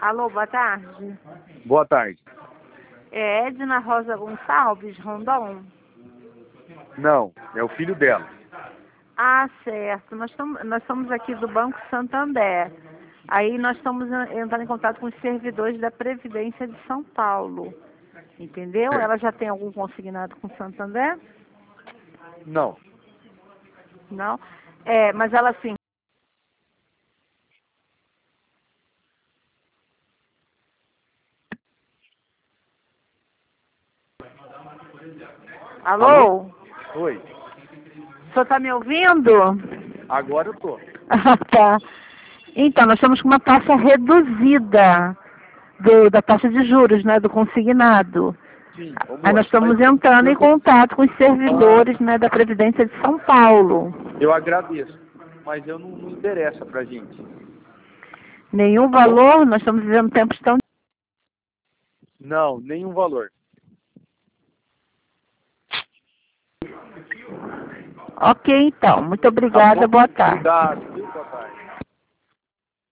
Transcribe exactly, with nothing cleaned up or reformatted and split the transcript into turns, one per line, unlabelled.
Alô, boa tarde.
Boa tarde.
É Edna Rosa Gonçalves, Rondon?
Não, é o filho dela.
Ah, certo. Nós estamos, nós somos aqui do Banco Santander. Aí nós estamos entrando em contato com os servidores da Previdência de São Paulo. Entendeu?
Certo.
Ela já tem algum consignado com o Santander?
Não.
Não? É, mas ela sim. Alô?
Alô? Oi.
O senhor está me ouvindo?
Agora eu tô.
Ah, tá. Então, nós estamos com uma taxa reduzida do, da taxa de juros, né, do consignado.
Sim, ô
Aí nós
moço, mas
estamos entrando em
eu,
contato com os servidores, né, da Previdência de São Paulo.
eu agradeço, mas eu não, não interessa pra gente.
Nenhum
Tá bom?
valor, nós estamos vivendo tempos tão...
Não, nenhum valor.
Ok, então. Muito
Tá
obrigada,
bom?
boa tarde.
Obrigado.